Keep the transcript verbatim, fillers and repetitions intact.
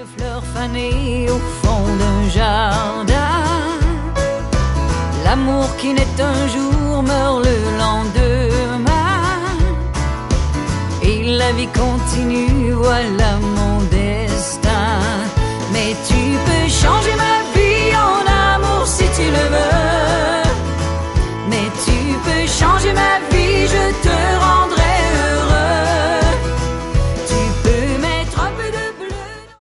fleurs fanées au fond d'un jardin. L'amour qui naît un jour meurt le lendemain. Et la vie continue, voilà mon destin. Mais tu peux changer ma vie en amour si tu le veux. Mais tu peux changer ma vie